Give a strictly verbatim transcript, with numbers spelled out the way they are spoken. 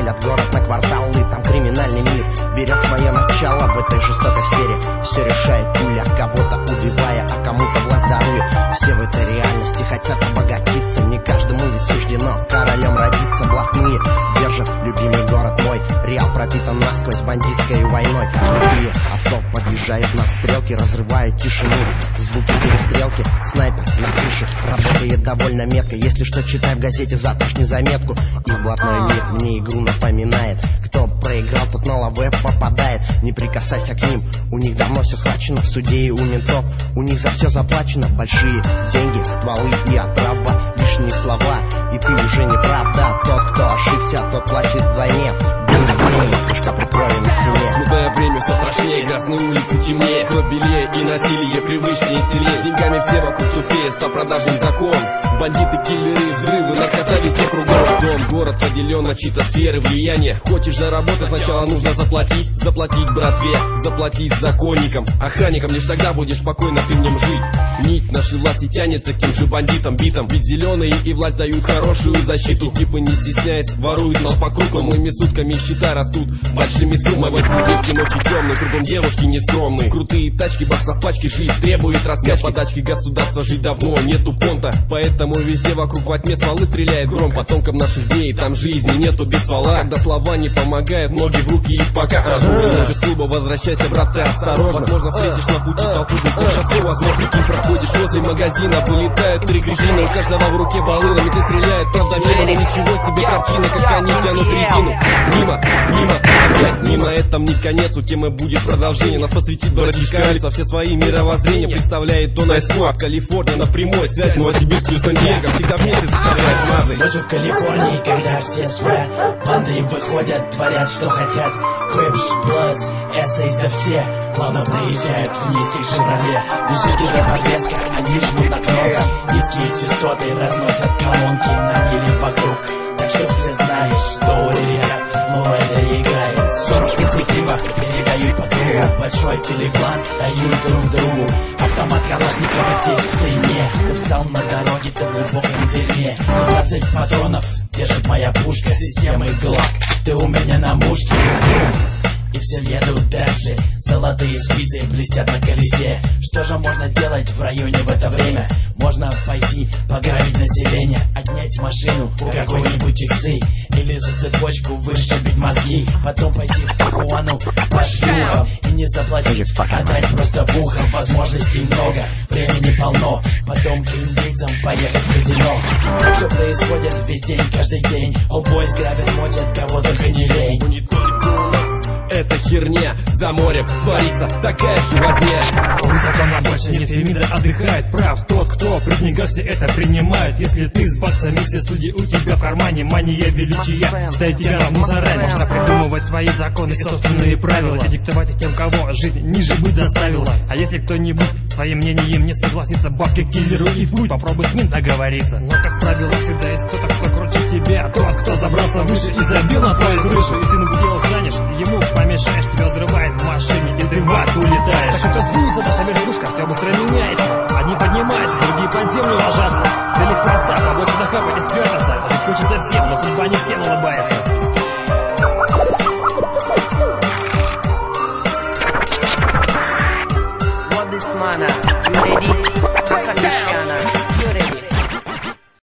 делят город на кварталы, там криминальный мир берет свое начало в этой жестокой сфере. Все решает пуля, кого-то убивая, а кому-то власть дарует. Все в этой реальности хотят обогатиться, не каждому ведь суждено королем родиться. Блатные держат любимый город мой, реал пропитан насквозь бандитской войной. Другие авто подъезжают на стрелки, разрывают тишину, звуки перестрелки. Снайпер на крыше работает довольно метко. Если что, читай в газете завтрашнюю заметку. Их блатной мир мне игру напоминает. Кто проиграл, тот на лаве попадает. Не прикасайся к ним, у них давно все схвачено. В суде и у ментов у них за все заплачено. Большие деньги, стволы и отрава, лишние слова, и ты уже не прав. Да, тот, кто ошибся, тот платит вдвойне. Пушка при крови на стене. Смутное время все страшнее, грязные улицы темнее, кровь белее и насилие привычнее и сильнее. Деньгами все вокруг тупее, стал продажным закон. Бандиты, киллеры, взрывы, наркота везде кругом. Дом, город поделен на чьи-то сферы влияния. Хочешь заработать, сначала нужно заплатить. Заплатить братве, заплатить законникам, охранникам. Лишь тогда будешь спокойно ты в нем жить. Нить нашей власти тянется к тем же бандитам, битам. Ведь зеленые и власть дают хорошую защиту. Типы не стесняясь воруют нас по кругу. Моими сутками счета растут большими суммами. Сибирские ночи темные, кругом девушки нескромные. Крутые тачки, баксов пачки, жизнь требует раскачки. Подачки государства жить давно нету понта, поэтому везде вокруг во тьме стволы стреляет гром. Потомкам наших дней там жизни нету без ствола. Когда слова не помогают, ноги в руки и в пока. Ночью с клуба возвращайся, брат, ты осторожно. Возможно, встретишь на пути толкудник по шоссе. Возможно, ты проходишь возле магазина. Вылетают три грязины, у каждого в руке волына. Ведь стреляет, правда, мимо, но ничего себе картина, как они тянут резину. Мимо, мимо, опять мимо. Этом не конец, у темы будет продолжение. Нас посвятит братишка Алекс во все свои мировоззрения. Представляет Донай Сквад, Калифорния на прямой связи. Новосибирск плюс Сан-Диего всегда вместе составляет мазы. Ночью в Калифорнии, когда все спят, банды выходят, творят, что хотят. Крипс, Блэдс, Эссейс, да все плавно приезжают в низких Шевроле. Движители подвеска, они жмут на кнопки. Низкие частоты разносят колонки на мили вокруг. Так что все знают, что у ребят лоэдер играет. Сорок пива передают по кругу. Большой филиплан дают друг другу. Автомат Калашникова здесь в цене. Ты встал на дороге, ты в глубоком дерьме. семнадцать патронов держит моя пушка системы ГЛАК. Ты у меня на мушке. И все едут дальше. Золотые спицы блестят на колесе. Что же можно делать в районе в это время? Можно пойти пограбить население, отнять машину у какой-нибудь иксы, или за цепочку вышибить мозги. Потом пойти в Тихуану по шлюхам и не заплатить, а дать просто в ухо. Возможностей много, времени полно. Потом к индейцам поехать в казино. Все происходит весь день, каждый день. Олбойс грабят, мочат, кого только не лень. Это херня, за морем творится такая же возня. Закона больше нет, Фемида отдыхает. Прав тот, кто при деньгах все это принимает. Если ты с баксами, все судьи у тебя в кармане. Мания величия, дай тебя на мусорами. Можно придумывать свои законы и собственные правила, и диктовать тем, кого жизнь ниже быть заставила. А если кто-нибудь твоим мнением не согласится, бабки киллеру и в путь, попробуй с ним договориться. Но, как правило, всегда есть кто-то, кто круче тебя. Тот, кто забрался выше и забил на твою крышу. И ты на дело станешь, ему помешаешь, тебя взрывает в машине, и ты в ад улетаешь. Так как чувствуется наша верхушка, все быстро меняется. Одни поднимаются, другие под землю ложатся. Цель их проста, побольше накапать и спрятаться. Жить хочется всем, но судьба не всем улыбается. What this manner? You ready? Conditioner.